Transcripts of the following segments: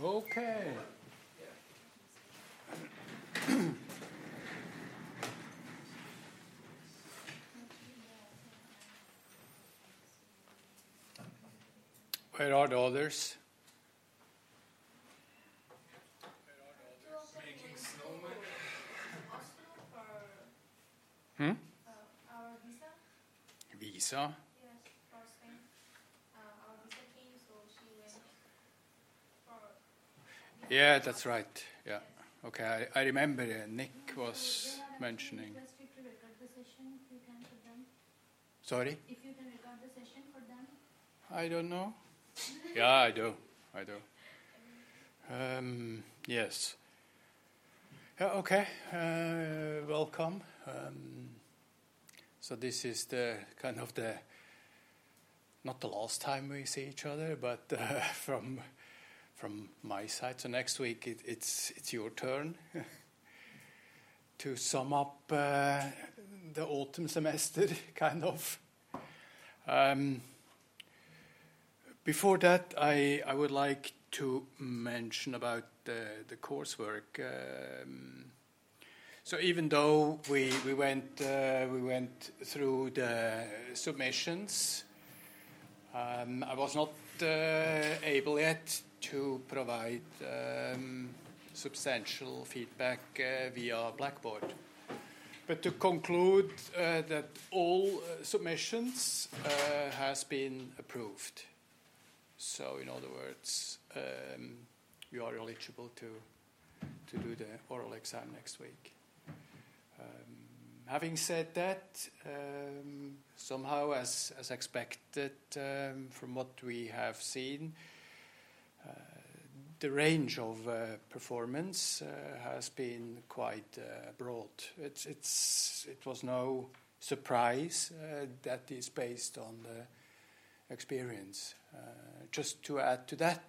Okay. Where are the others? Making snowmen. Our visa? Visa? Yes, for Spain. Our visa came, so she went for... Yeah, that's right. Yeah. Okay, I remember Nick was mentioning. Request you to record the session if you can for them. Sorry? If you can record the session for them. I don't know. Yeah, I do. Yes. Okay. Welcome. So this is the kind of not the last time we see each other, but from my side. So next week it's your turn to sum up the autumn semester, kind of. Before that, I would like to mention about the coursework. So even though we went through the submissions, I was not able yet to provide substantial feedback via Blackboard. But to conclude that all submissions has been approved. So, in other words, you are eligible to do the oral exam next week. Having said that, somehow, as expected, from what we have seen, the range of performance has been quite broad. It was no surprise that is based on the experience. Just to add to that,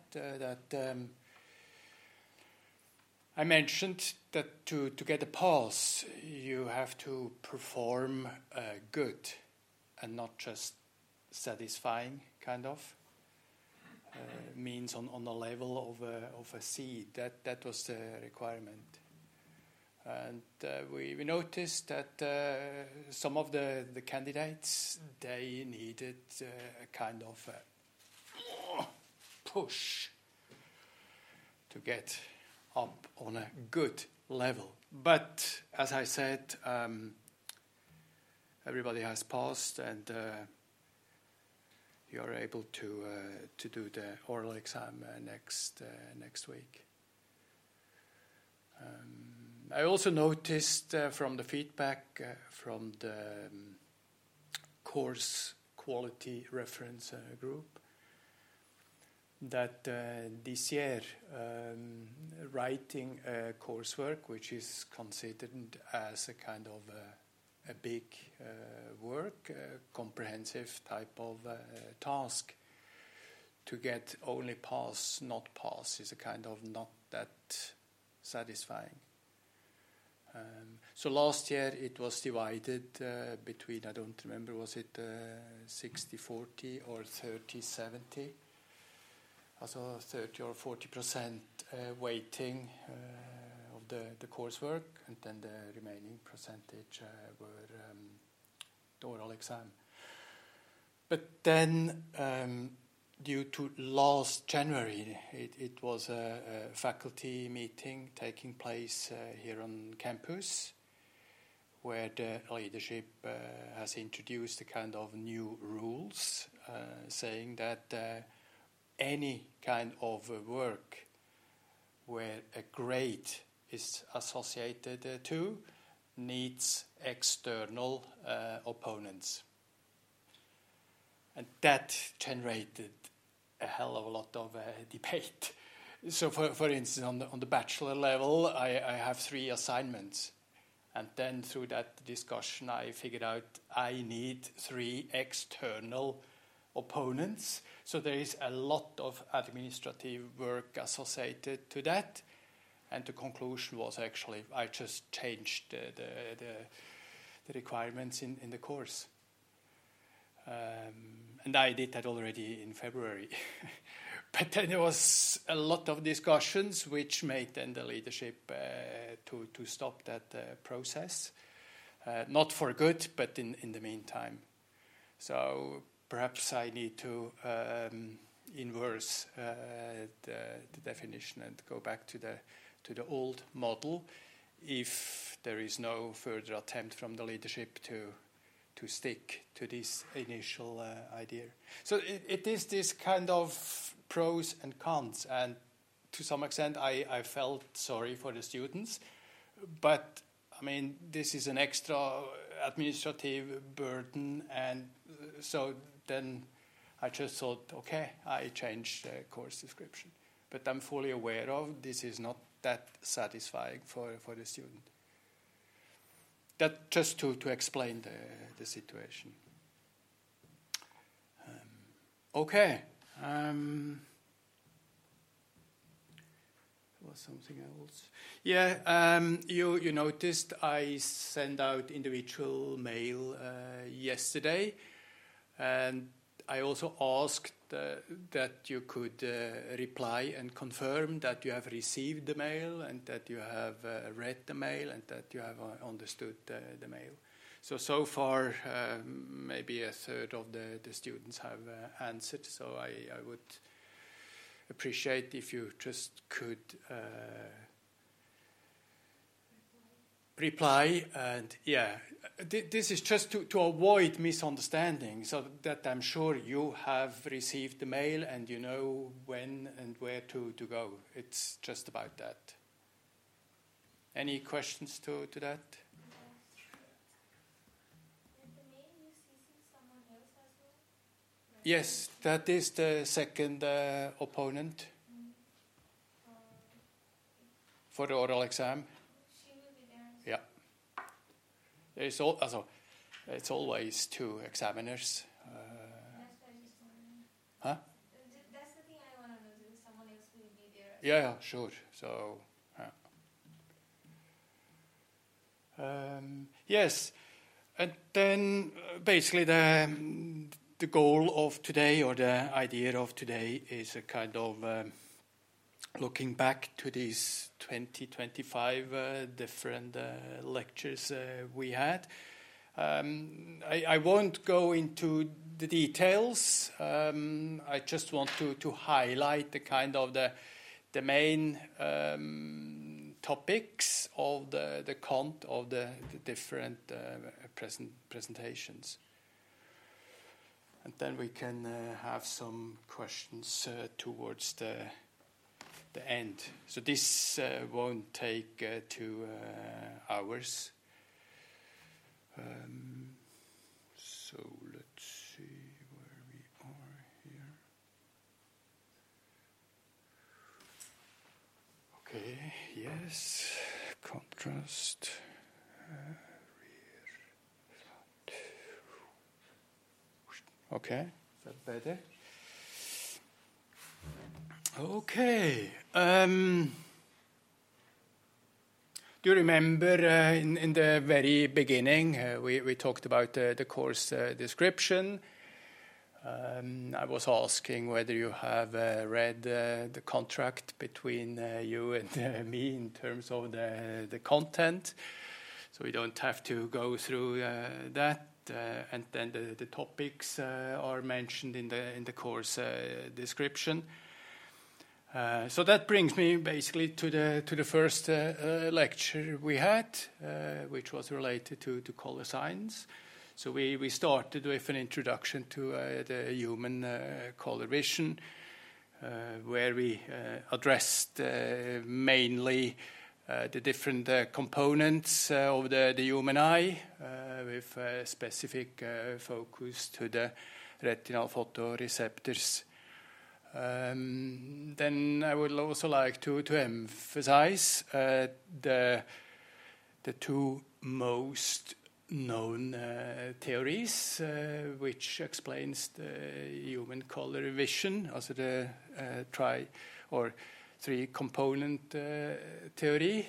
I mentioned that to get a pass, you have to perform good and not just satisfying, kind of. Means on the level of a C. That was the requirement. And we noticed that some of the candidates, they needed a kind of push to get up on a good level. But as I said, everybody has passed, and you are able to do the oral exam next week. I also noticed from the feedback from the course quality reference group that this year writing coursework, which is considered as a kind of a big work, comprehensive type of task, to get only pass, not pass, is a kind of not that satisfying. So last year it was divided between, I don't remember, was it 60-40 or 30-70? Also 30 or 40% weighting of the coursework, and then the remaining percentage were the oral exam. But then, due to last January, it was a faculty meeting taking place here on campus, where the leadership has introduced a kind of new rules, saying that any kind of work where a grade is associated to needs external opponents. And that generated a hell of a lot of debate. So, for instance, on the bachelor level, I have 3 assignments. And then through that discussion, I figured out I need 3 external opponents. So there is a lot of administrative work associated to that. And the conclusion was actually I just changed the requirements in the course. And I did that already in February. But then there was a lot of discussions which made then the leadership to stop that process. Not for good, but in the meantime. So perhaps I need to inverse the definition and go back to the old model if there is no further attempt from the leadership to stick to this initial idea. So it is this kind of pros and cons, and to some extent I felt sorry for the students, but I mean this is an extra administrative burden, and so then I just thought, okay, I changed the course description, but I'm fully aware of this is not that satisfying for the student. That just to explain the situation. Okay. Was something else? Yeah, you noticed I sent out individual mail yesterday, and I also asked that you could reply and confirm that you have received the mail and that you have read the mail and that you have understood the mail. So far, maybe a third of the students have answered, so I would appreciate if you just could reply. And yeah, this is just to avoid misunderstanding, so that I'm sure you have received the mail and you know when and where to go. It's just about that. Any questions to that? Yes, that is the second opponent for the oral exam. She will be there. Yeah. It's always two examiners. That's why I just want to. Huh? That's the thing I want to know. If someone else will be there. Yeah, sure. So, yes, and then basically the goal of today, or the idea of today, is a kind of looking back to these 20-25 different lectures we had. I won't go into the details. I just want to highlight the kind of the main topics of the content of the different presentations. And then we can have some questions towards the end. So this won't take 2 hours. So let's see where we are here. Okay, yes, contrast. Okay, is that better? Okay. Do you remember in the very beginning we talked about the course description? I was asking whether you have read the contract between you and me in terms of the content, so we don't have to go through that. And then the topics are mentioned in the course description. So that brings me basically to the first lecture we had, which was related to color science. So we started with an introduction to the human color vision, where we addressed mainly the different components of the human eye, with specific focus to the retinal photoreceptors. Then I would also like to emphasize the two most known theories which explains the human color vision, also the three-component theory,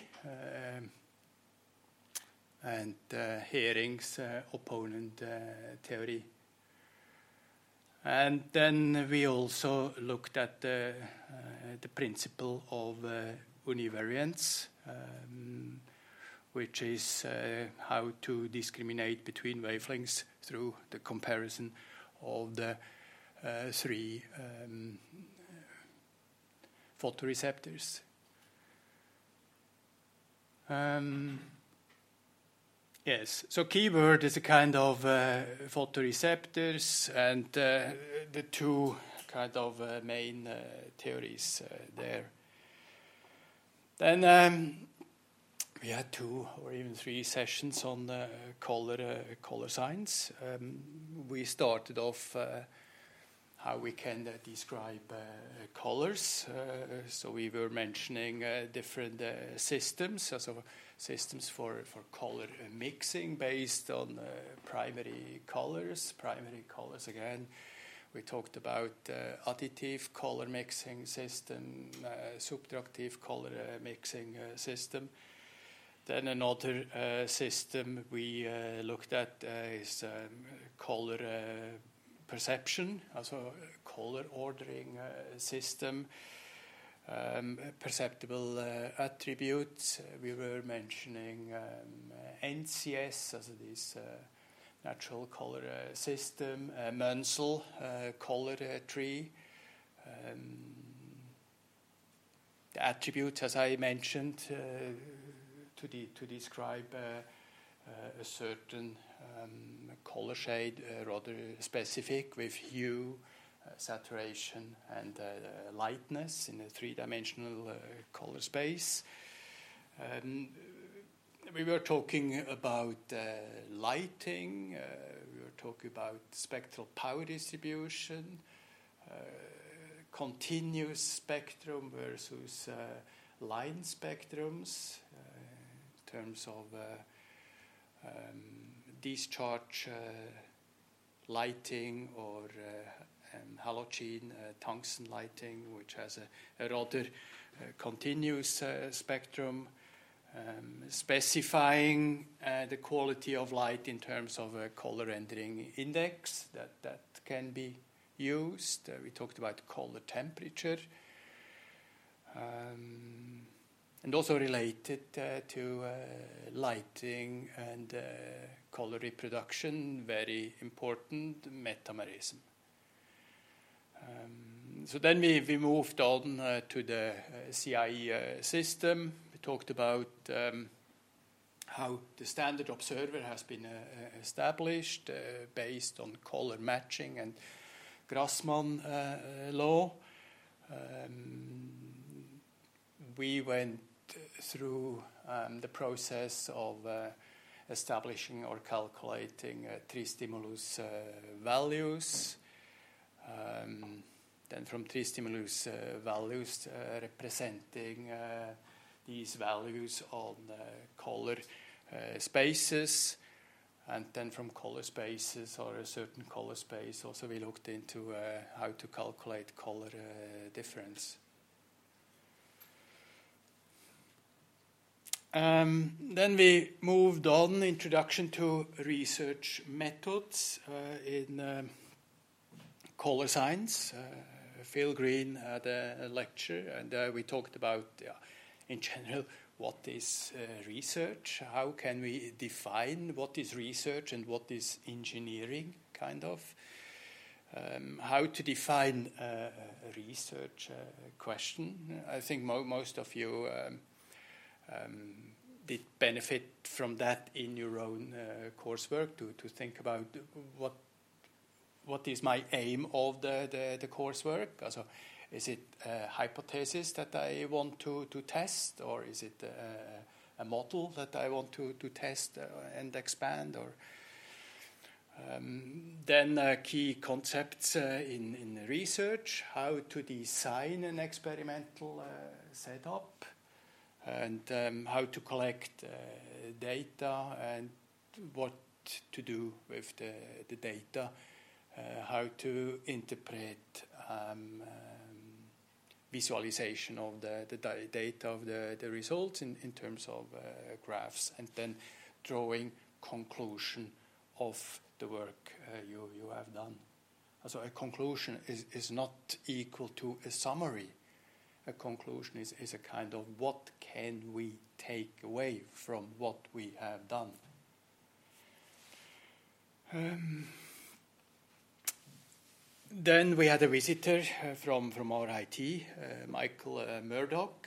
and Hering's opponent theory. And then we also looked at the principle of univariance, which is how to discriminate between wavelengths through the comparison of the three photoreceptors. Yes, so keyword is a kind of photoreceptors, and the two kind of main theories there. Then we had 2 or even 3 sessions on color science. We started off how we can describe colors. So we were mentioning different systems, so systems for color mixing based on primary colors. Primary colors again. We talked about additive color mixing system, subtractive color mixing system. Then another system we looked at is color perception, also color ordering system. Perceptible attributes. We were mentioning NCS, also this natural color system, Munsell color tree. The attributes, as I mentioned, to describe a certain color shade, rather specific, with hue, saturation, and lightness in a three-dimensional color space. We were talking about lighting. We were talking about spectral power distribution, continuous spectrum versus line spectrums in terms of discharge lighting or halogen tungsten lighting, which has a rather continuous spectrum, specifying the quality of light in terms of a color rendering index that can be used. We talked about color temperature, and also related to lighting and color reproduction, very important, metamerism. So then we moved on to the CIE system. We talked about how the standard observer has been established based on color matching and Grassmann law. We went through the process of establishing or calculating three-stimulus values. Then from three-stimulus values representing these values on color spaces, and then from color spaces or a certain color space also we looked into how to calculate color difference. Then we moved on, introduction to research methods in color science. Phil Green had a lecture, and we talked about, in general, what is research, how can we define what is research and what is engineering, kind of. How to define a research question. I think most of you did benefit from that in your own coursework, to think about what is my aim of the coursework. Also, is it a hypothesis that I want to test, or is it a model that I want to test and expand? Or then key concepts in research, how to design an experimental setup, and how to collect data and what to do with the data, how to interpret visualization of the data of the results in terms of graphs, and then drawing conclusion of the work you have done. So a conclusion is not equal to a summary. A conclusion is a kind of what can we take away from what we have done. Then we had a visitor from our IT, Michael Murdoch.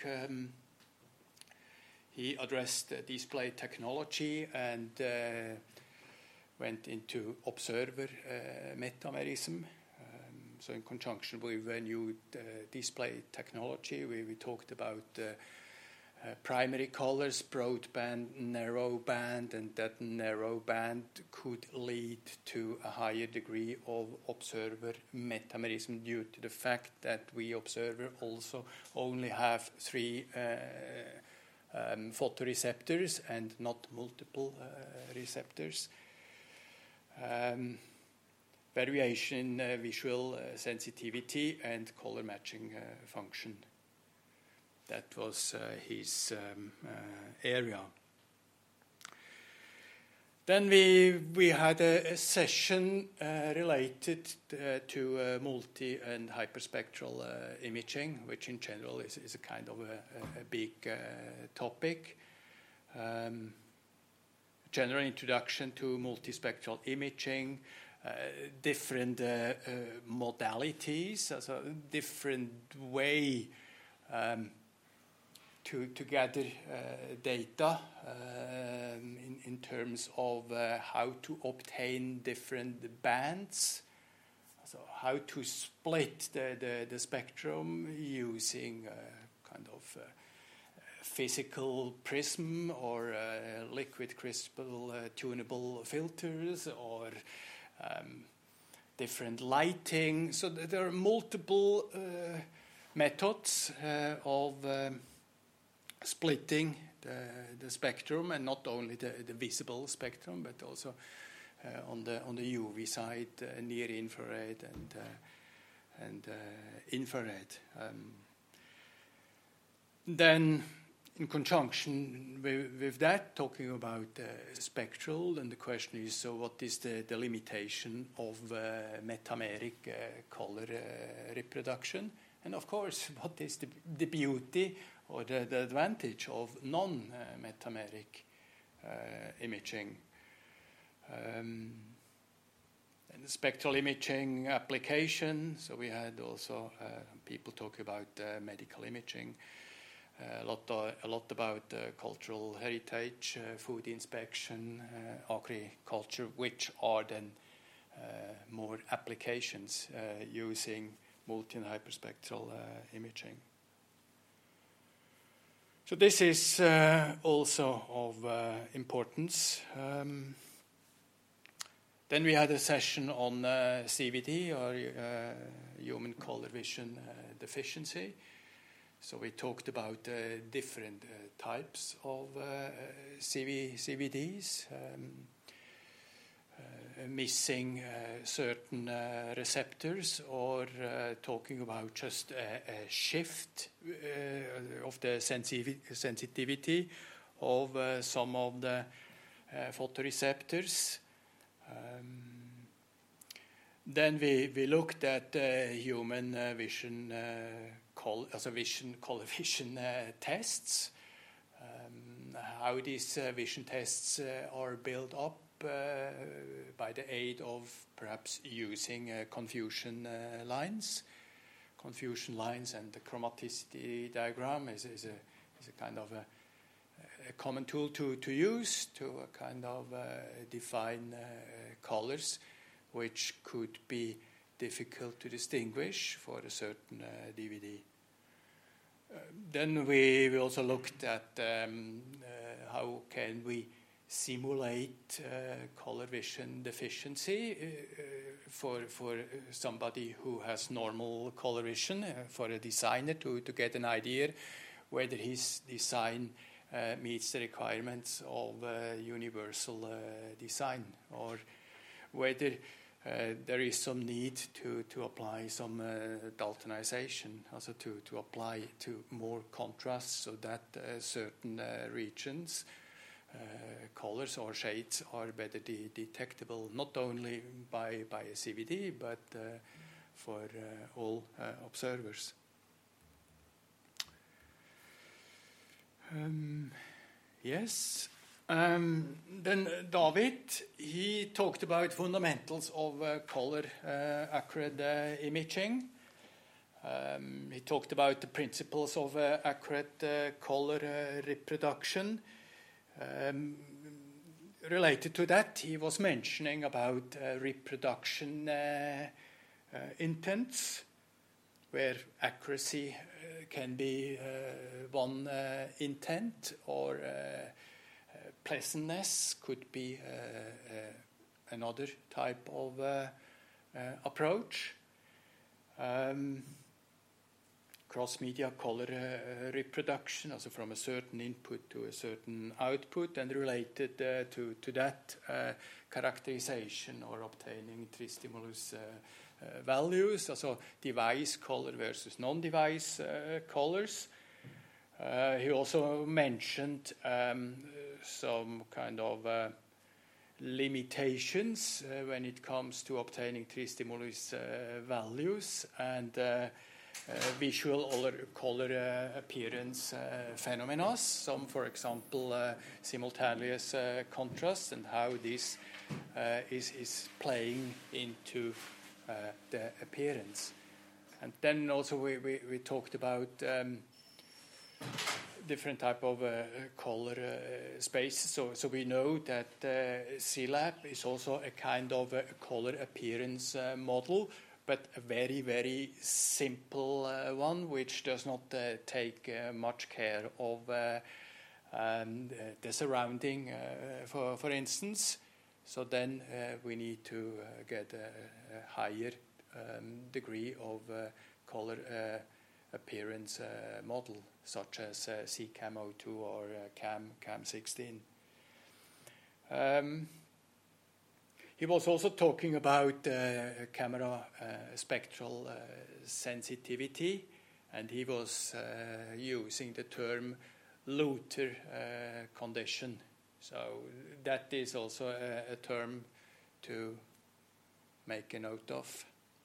He addressed display technology and went into observer metamerism. So in conjunction with new display technology, we talked about primary colors, broadband, narrow band, and that narrow band could lead to a higher degree of observer metamerism due to the fact that we observer also only have 3 photoreceptors and not multiple receptors. Variation in visual sensitivity and color matching function. That was his area. Then we had a session related to multi and hyperspectral imaging, which in general is a kind of a big topic. General introduction to multispectral imaging, different modalities, also different way to gather data in terms of how to obtain different bands, so how to split the spectrum using kind of physical prism or liquid crystal tunable filters or different lighting. So there are multiple methods of splitting the spectrum, and not only the visible spectrum, but also on the UV side, near infrared and infrared. Then, in conjunction with that, talking about spectral, and the question is, so what is the limitation of metameric color reproduction? And of course, what is the beauty or the advantage of non-metameric imaging? And the spectral imaging application, so we had also people talk about medical imaging, a lot about cultural heritage, food inspection, agriculture, which are then more applications using multi and hyperspectral imaging. So this is also of importance. Then we had a session on CVD, or human color vision deficiency. So we talked about different types of CVDs, missing certain receptors, or talking about just a shift of the sensitivity of some of the photoreceptors. Then we looked at human vision color vision tests, how these vision tests are built up by the aid of perhaps using confusion lines. Confusion lines and the chromaticity diagram is a kind of a common tool to use to kind of define colors, which could be difficult to distinguish for a certain DVD. Then we also looked at how can we simulate color vision deficiency for somebody who has normal color vision, for a designer to get an idea whether his design meets the requirements of universal design, or whether there is some need to apply some Daltonization, also to apply to more contrast, so that certain regions colors or shades are better detectable, not only by a CVD, but for all observers. Yes. Then David, he talked about fundamentals of color accurate imaging. He talked about the principles of accurate color reproduction. Related to that, he was mentioning about reproduction intents, where accuracy can be one intent, or pleasantness could be another type of approach. Cross-media color reproduction, also from a certain input to a certain output, and related to that characterization or obtaining tristimulus values, also device color versus non-device colors. He also mentioned some kind of limitations when it comes to obtaining tristimulus values and visual or color appearance phenomena. Some, for example, simultaneous contrast, and how this is playing into the appearance. And then also we talked about different type of color spaces. So we know that CLAP is also a kind of a color appearance model, but a very, very simple one, which does not take much care of the surrounding, for instance. So then we need to get a higher degree of color appearance model, such as CCAM02 or CAM16. He was also talking about camera spectral sensitivity, and he was using the term Luther condition. So that is also a term to make a note of.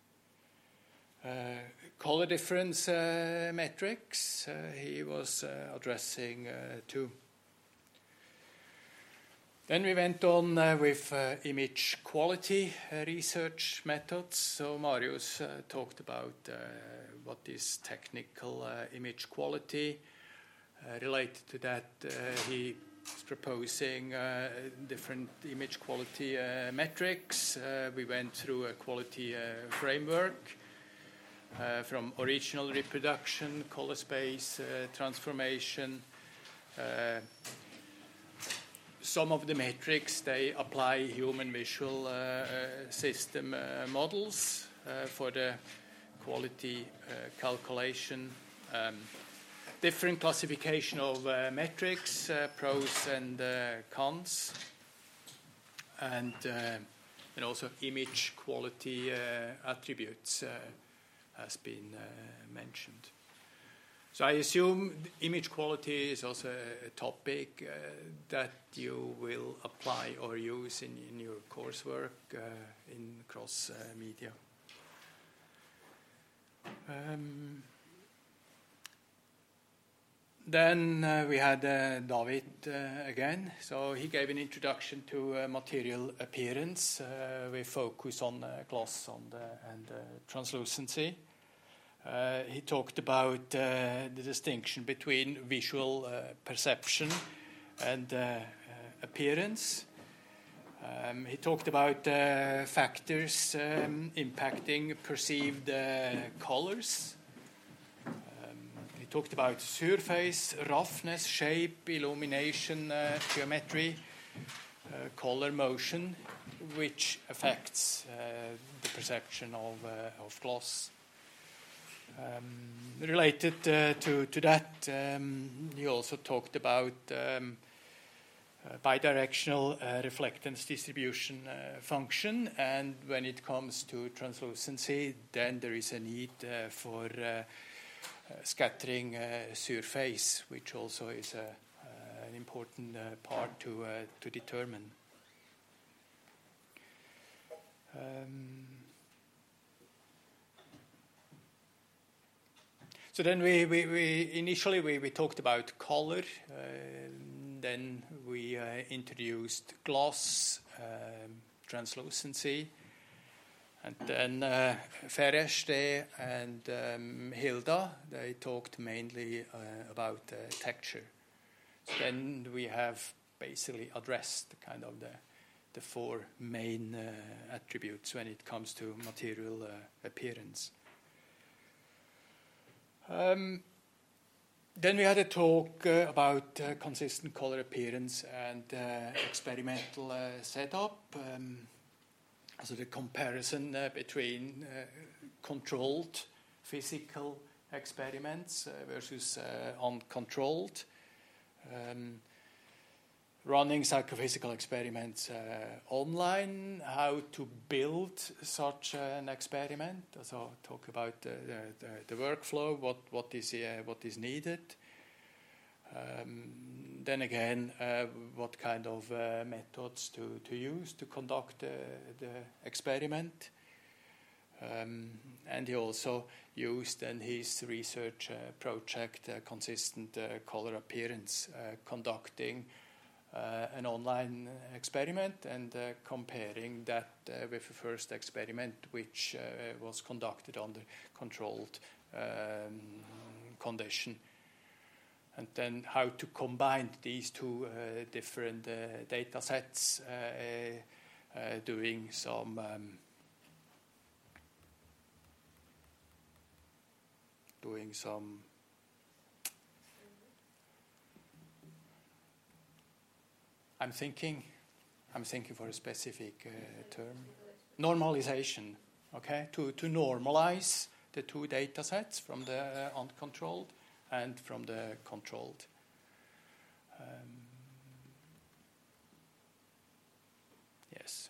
Color difference metrics, he was addressing too. Then we went on with image quality research methods. So Marius talked about what is technical image quality. Related to that, he is proposing different image quality metrics. We went through a quality framework from original reproduction, color space, transformation. Some of the metrics, they apply human visual system models for the quality calculation. Different classification of metrics, pros and cons, and also image quality attributes has been mentioned. So I assume image quality is also a topic that you will apply or use in your coursework in cross media. Then we had David again. So he gave an introduction to material appearance with focus on gloss and translucency. He talked about the distinction between visual perception and appearance. He talked about factors impacting perceived colors. He talked about surface, roughness, shape, illumination, geometry, color motion, which affects the perception of gloss. Related to that, he also talked about bidirectional reflectance distribution function, and when it comes to translucency, then there is a need for scattering surface, which also is an important part to determine. So then we initially talked about color. Then we introduced gloss, translucency, and then Fereste and Hilda, they talked mainly about texture. So then we have basically addressed kind of the four main attributes when it comes to material appearance. Then we had a talk about consistent color appearance and experimental setup. So the comparison between controlled physical experiments versus uncontrolled. Running psychophysical experiments online, how to build such an experiment. So talk about the workflow, what is needed. Then again, what kind of methods to use to conduct the experiment. And he also used in his research project consistent color appearance, conducting an online experiment and comparing that with the first experiment, which was conducted under controlled condition. And then how to combine these two different data sets, doing some I'm thinking for a specific term. Normalization, okay? To normalize the two data sets from the uncontrolled and from the controlled. Yes.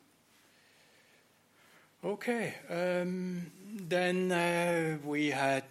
Okay. Then we had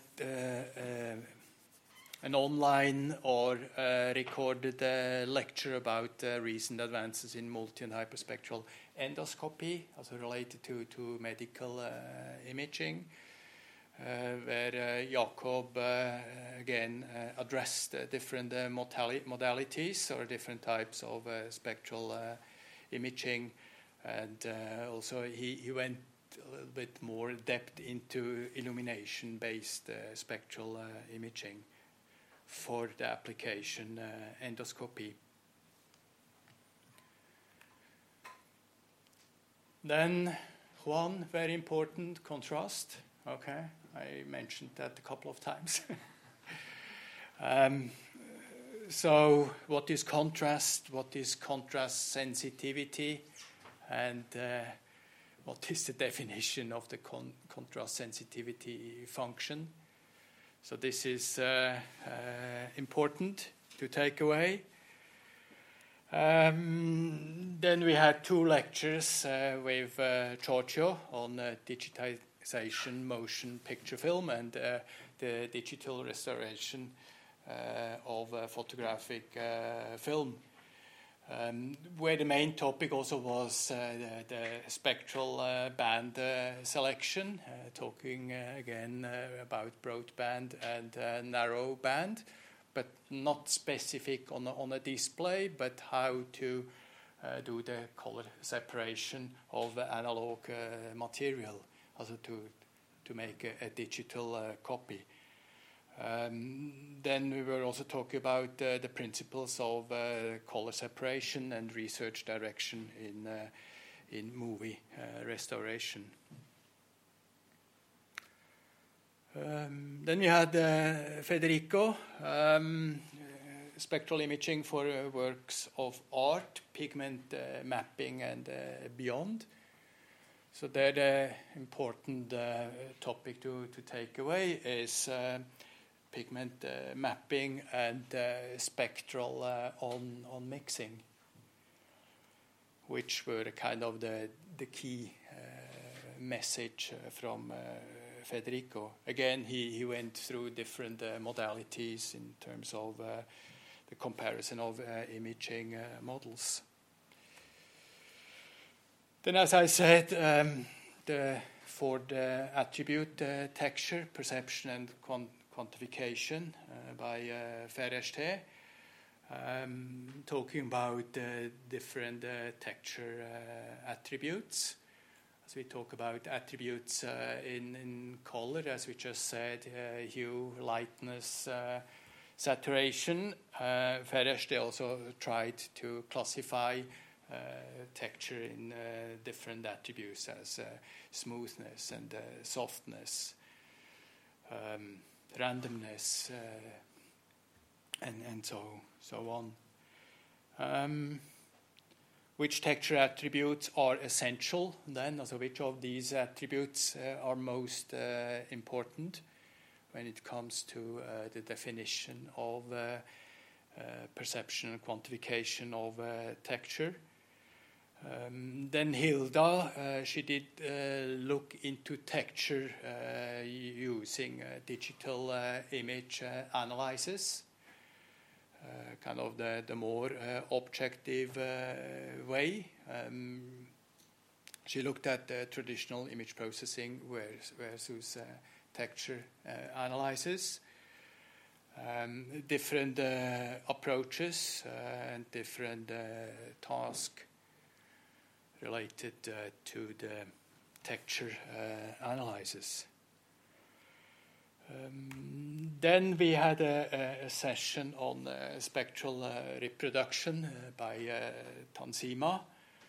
an online or recorded lecture about recent advances in multi- and hyperspectral endoscopy, also related to medical imaging, where Jakob again addressed different modalities or different types of spectral imaging, and also he went a little bit more depth into illumination-based spectral imaging for the application endoscopy. Then one very important, contrast. Okay, I mentioned that a couple of times. So what is contrast? What is contrast sensitivity? And what is the definition of the contrast sensitivity function? So this is important to take away. Then we had two lectures with Giorgio on digitization, motion picture film, and the digital restoration of photographic film, where the main topic also was the spectral band selection, talking again about broadband and narrow band, but not specific on a display, but how to do the color separation of analog material, also to make a digital copy. Then we were also talking about the principles of color separation and research direction in movie restoration. Then we had Federico, spectral imaging for works of art, pigment mapping, and beyond. So there the important topic to take away is pigment mapping and spectral on mixing, which were kind of the key message from Federico. Again, he went through different modalities in terms of the comparison of imaging models. Then, as I said, for the attribute texture, perception and quantification by Ferechte, talking about different texture attributes. As we talk about attributes in color, as we just said, hue, lightness, saturation. Ferechte also tried to classify texture in different attributes as smoothness and softness, randomness, and so on. Which texture attributes are essential then? Also, which of these attributes are most important when it comes to the definition of perception and quantification of texture? Then Hilda, she did look into texture using digital image analysis, kind of the more objective way. She looked at traditional image processing versus texture analysis. Different approaches and different tasks related to the texture analysis. Then we had a session on spectral reproduction by Tanzima.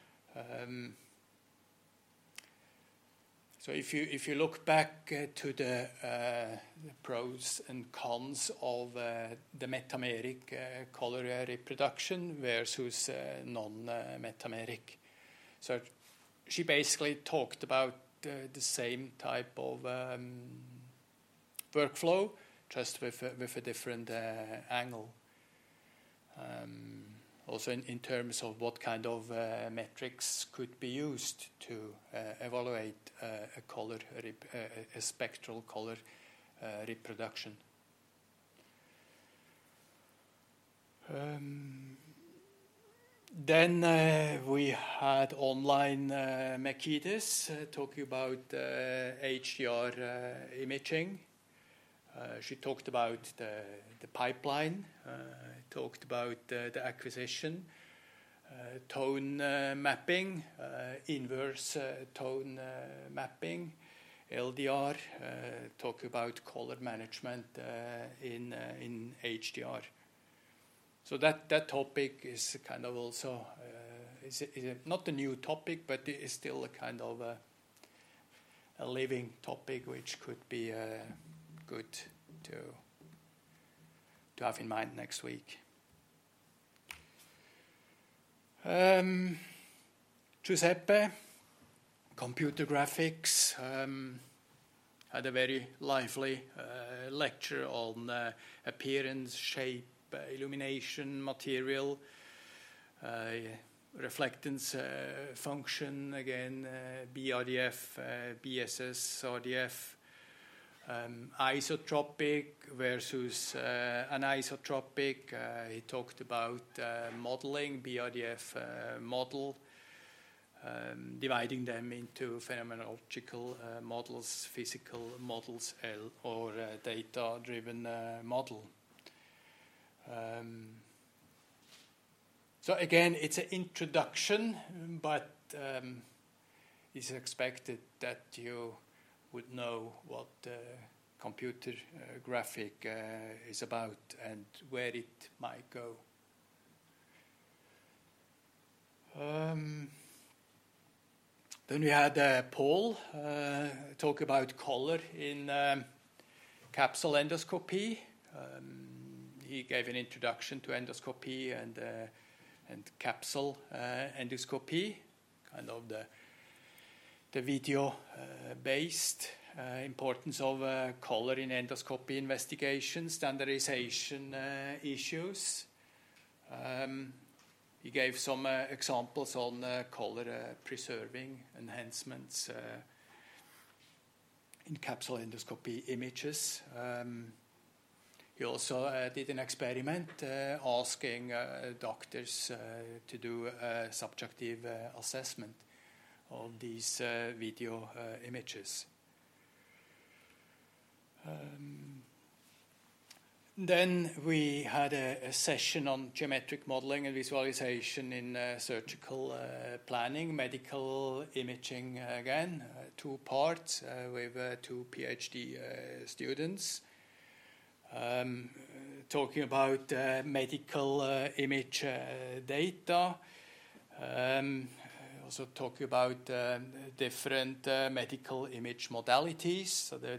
So if you look back to the pros and cons of the metameric color reproduction versus non-metameric. So she basically talked about the same type of workflow, just with a different angle. Also in terms of what kind of metrics could be used to evaluate a spectral color reproduction. Then we had online Mercedes talking about HDR imaging. She talked about the pipeline, talked about the acquisition, tone mapping, inverse tone mapping, LDR, talk about color management in HDR. So that topic is kind of also is not a new topic, but it is still a kind of a living topic which could be good to have in mind next week. Giuseppe, computer graphics, had a very lively lecture on appearance, shape, illumination, material, reflectance function, again, BRDF, BSS, RDF, isotropic versus anisotropic. He talked about modeling, BRDF model, dividing them into phenomenological models, physical models, or data-driven model. So again, it's an introduction, but it's expected that you would know what computer graphic is about and where it might go. Then we had Paul talk about color in capsule endoscopy. He gave an introduction to endoscopy and capsule endoscopy, kind of the video-based importance of color in endoscopy investigation, standardization issues. He gave some examples on color preserving enhancements in capsule endoscopy images. He We also did an experiment asking doctors to do a subjective assessment of these video images. Then we had a session on geometric modeling and visualization in surgical planning, medical imaging again, 2 parts with 2 PhD students. Talking about medical image data, also talking about different medical image modalities. So they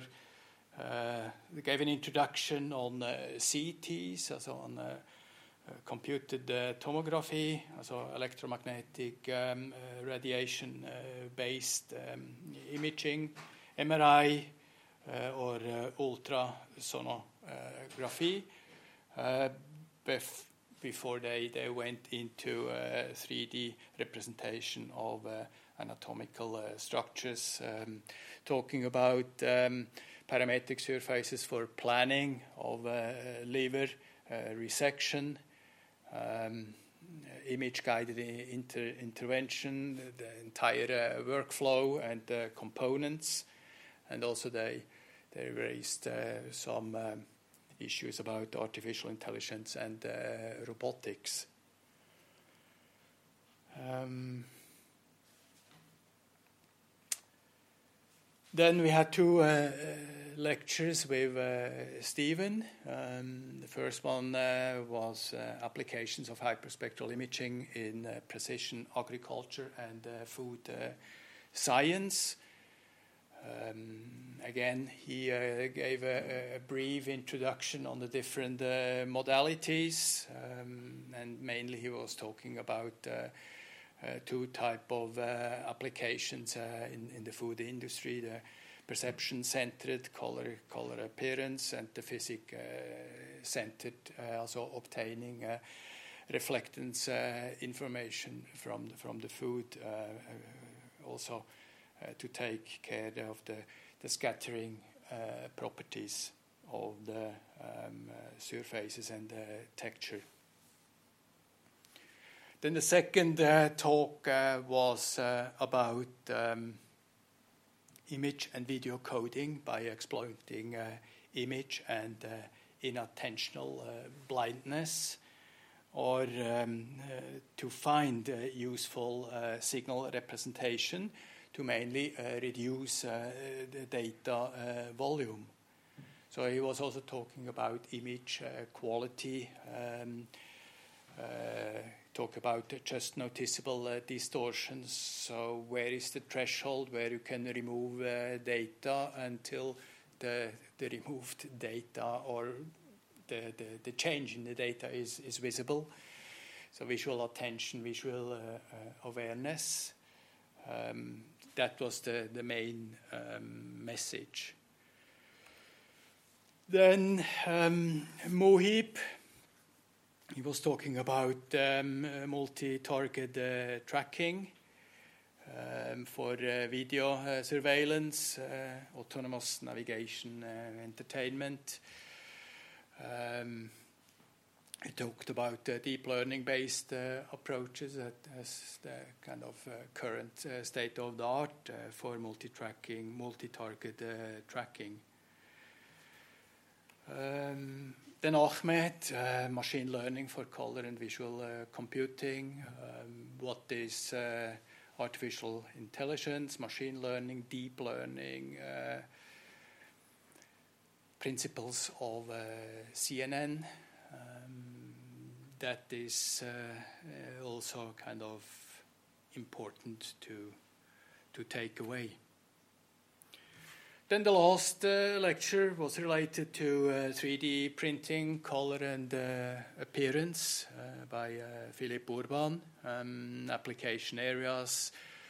gave an introduction on CTs, also on computed tomography, also electromagnetic radiation-based imaging, MRI, or ultrasonography. Before they went into 3D representation of anatomical structures, talking about parametric surfaces for planning of liver resection, image-guided intervention, the entire workflow and components, and also they raised some issues about artificial intelligence and robotics. Then we had 2 lectures with Stephen. The first one was applications of hyperspectral imaging in precision agriculture and food science. Again, he gave a brief introduction on the different modalities, and mainly he was talking about 2 type of applications in the food industry: the perception-centered color appearance, and the physics-centered, also obtaining reflectance information from the food, also to take care of the scattering properties of the surfaces and texture. Then the second talk was about image and video coding by exploiting image and inattentional blindness, or to find useful signal representation to mainly reduce the data volume. So he was also talking about image quality, talk about just noticeable distortions. So where is the threshold where you can remove data until the removed data or the change in the data is visible? So visual attention, visual awareness. That was the main message. Then Mohib, he was talking about multi-target tracking for video surveillance, autonomous navigation, entertainment. He talked about deep learning-based approaches as the kind of current state of the art for multi-target tracking. Then Ahmed, machine learning for color and visual computing. What is artificial intelligence, machine learning, deep learning, principles of CNN. That is also kind of important to take away. Then the last lecture was related to 3D printing, color and appearance by Philippe Urban. Application areas,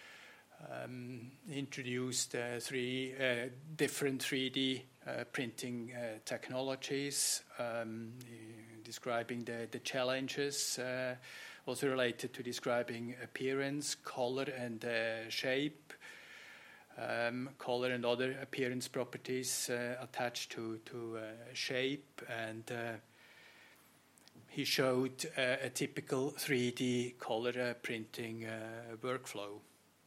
introduced 3 different 3D printing technologies, describing the challenges, also related to describing appearance, color and shape. color and other appearance properties attached to shape, and he showed a typical 3D color printing workflow.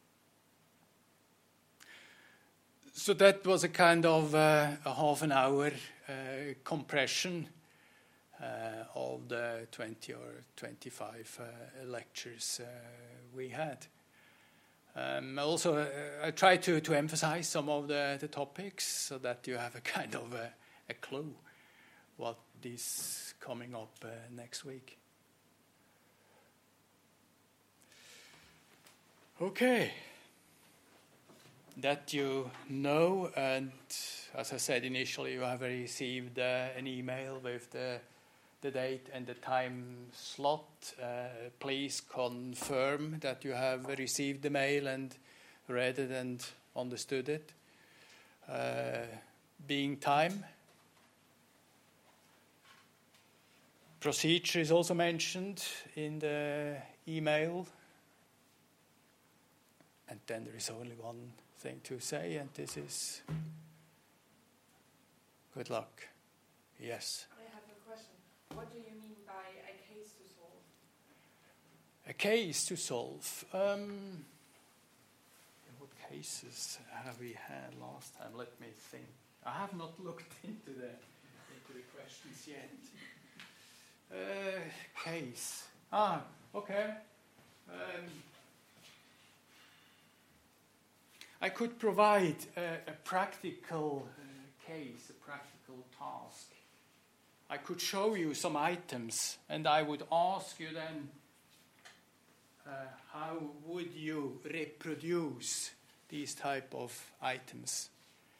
So that was a kind of a half an hour compression of the 20 or 25 lectures we had. Also, I tried to emphasize some of the topics so that you have a kind of a clue what is coming up next week. Okay. That you know, and as I said initially, you have received an email with the date and the time slot. Please confirm that you have received the mail and read it and understood it. Being time. Procedure is also mentioned in the email. And then there is only one thing to say, and this is good luck. Yes. I have a question. What do you mean by a case to solve? A case to solve. What cases have we had last time? Let me think. I have not looked into the questions yet. Case. Okay. I could provide a practical case, a practical task. I could show you some items, and I would ask you then, how would you reproduce these type of items?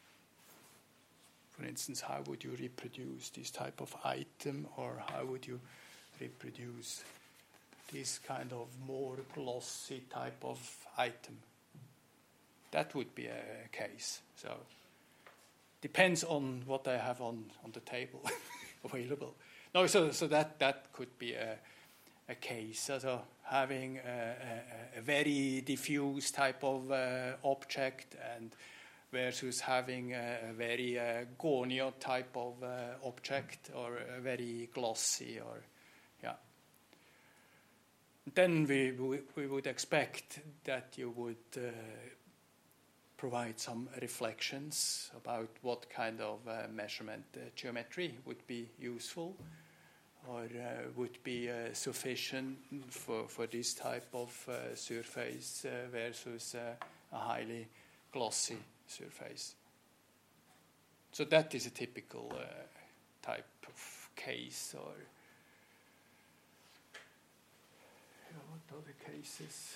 For instance, how would you reproduce this type of item, or how would you reproduce this kind of more glossy type of item? That would be a case. So depends on what I have on the table available. No, so that could be a case. So having a very diffuse type of object and versus having a very gonio type of object, or a very glossy, or yeah. Then we would expect that you would provide some reflections about what kind of measurement geometry would be useful, or would be sufficient for this type of surface versus a highly glossy surface. So that is a typical type of case. Or what other cases?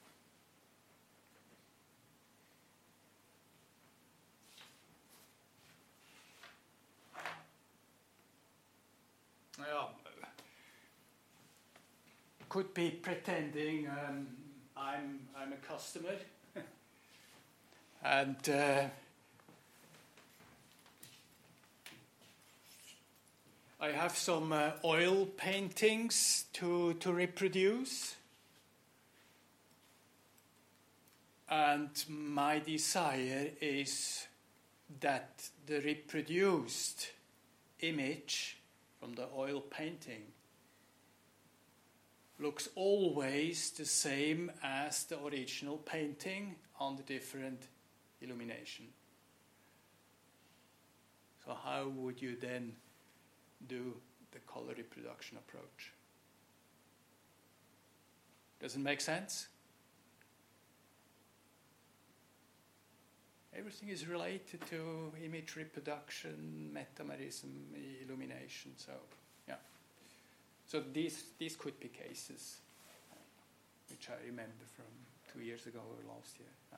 Could be pretending I'm a customer, and I have some oil paintings to reproduce, and my desire is that the reproduced image from the oil painting looks always the same as the original painting on the different illumination. So how would you then do the color reproduction approach? Does it make sense? Everything is related to image reproduction, metamerism, illumination. So, yeah. So these could be cases, which I remember from 2 years ago or last year. Yeah.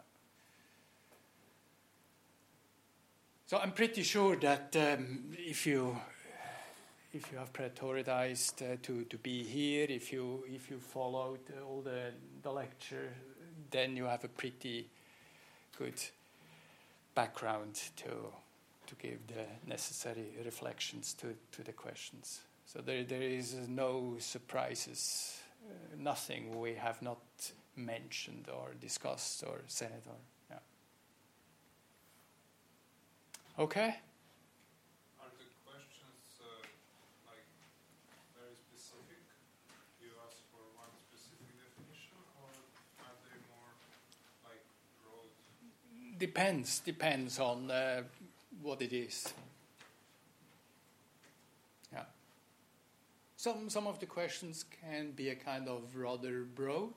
So I'm pretty sure that if you have prioritized to be here, if you followed all the lecture, then you have a pretty good background to give the necessary reflections to the questions. So there is no surprises, nothing we have not mentioned or discussed or said. Or yeah. Okay. Are the questions like very specific? You ask for one specific definition, or are they more like broad? Depends on what it is. Yeah. Some of the questions can be a kind of rather broad.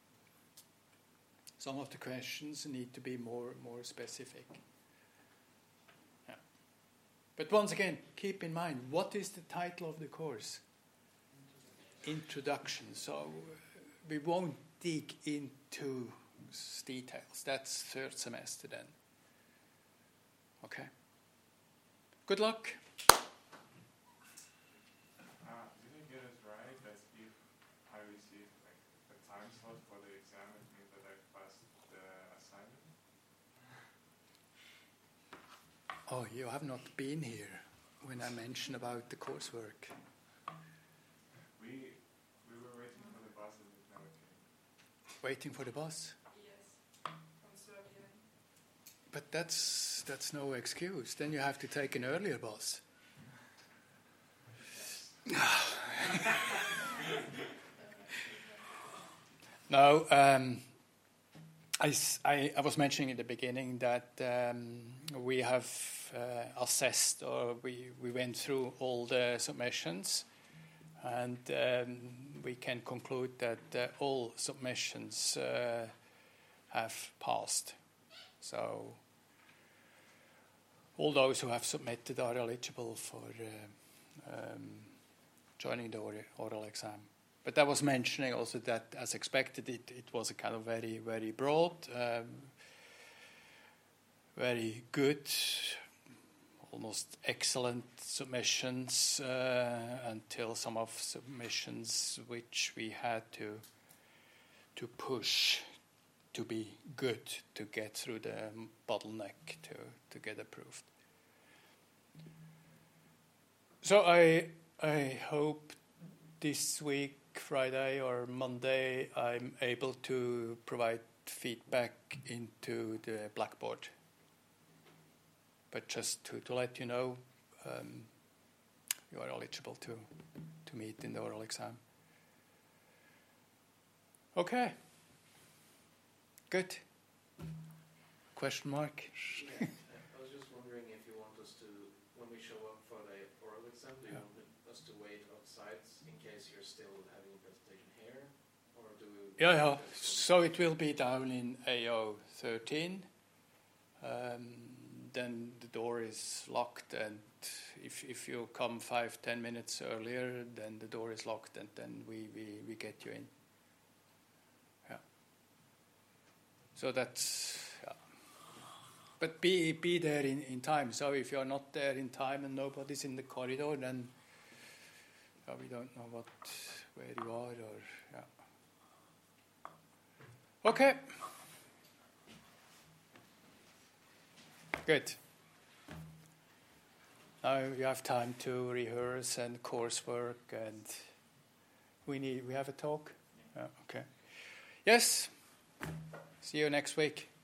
Some of the questions need to be more specific. Yeah. But once again, keep in mind, what is the title of the course? Introduction. So we won't dig into details. That's third semester then. Okay. Good luck. Did I get it right that if I receive like a time slot for the exam, it means that I passed the assignment? Oh, you have not been here when I mentioned about the coursework. We were waiting for the bus and it never came. Waiting for the bus? Yes, from Serbia. But that's no excuse. Then you have to take an earlier bus. No, I was mentioning in the beginning that we have assessed, or we went through all the submissions, and we can conclude that all submissions have passed. So all those who have submitted are eligible for joining the oral exam. But I was mentioning also that, as expected, it was a kind of very, very broad, very good, almost excellent submissions, until some of submissions which we had to push to be good to get through the bottleneck to get approved. So I hope this week, Friday or Monday, I'm able to provide feedback into the Blackboard. But just to let you know, you are eligible to meet in the oral exam. Okay. Good. Question mark? Yeah, I was just wondering if you want us to, when we show up for the oral exam, do you want us to wait outside in case you're still having a presentation here? Or do we... Yeah. So it will be down in AO 13. Then the door is locked, and if you come 5-10 minutes earlier, then the door is locked, and then we get you in. Yeah. So that's... Yeah. But be there in time. So if you're not there in time and nobody's in the corridor, then we don't know where you are. Okay. Good. Now you have time to rehearse and coursework, and we have a talk. Okay. Yes. See you next week.